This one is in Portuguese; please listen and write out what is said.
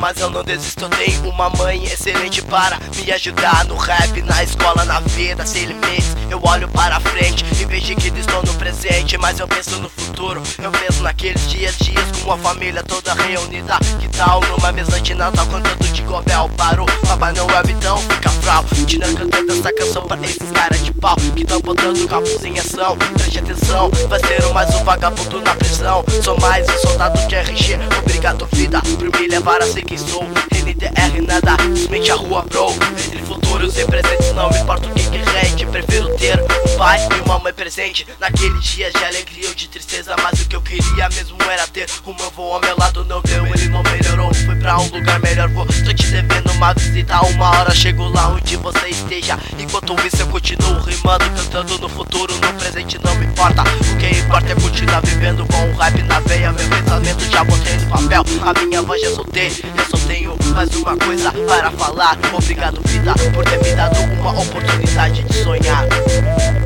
mas eu não desisto. Eu tenho uma mãe excelente para me ajudar no rap, na escola, na vida, sem limites. Eu olho para frente e vejo que estou no presente, mas eu penso no futuro. Eu penso naqueles dias com a família toda reunida. Que tal numa mesa de Natal cantando de Gobel parou Papai Noel, então fica frau. Tirando cantando essa canção pra esses caras de pau que tão botando capuz em ação. Preste atenção, vai ser mais um vagabundo na prisão. Sou mais um soldado de RG. Obrigado vida por me levar a ser quem sou. NDR nada, simplesmente a rua bro. Entre futuros e presentes não me importa o que rende. Prefiro ter um pai e uma mãe presente naqueles dias de alegria ou de tristeza. Mas o que eu queria mesmo era ter o meu avô ao meu lado. Não deu, ele não melhorou, fui pra um lugar melhor. Vou, tô te devendo uma visita, uma hora chego lá onde você esteja. Enquanto isso eu continuo rimando, cantando no futuro, no presente não me importa. O que importa é continuar vivendo com o rap na veia. Meu pensamento já botei no papel, a minha voz já soltei. Eu só tenho mais uma coisa para falar. Obrigado vida por ter me dado uma oportunidade de sonhar.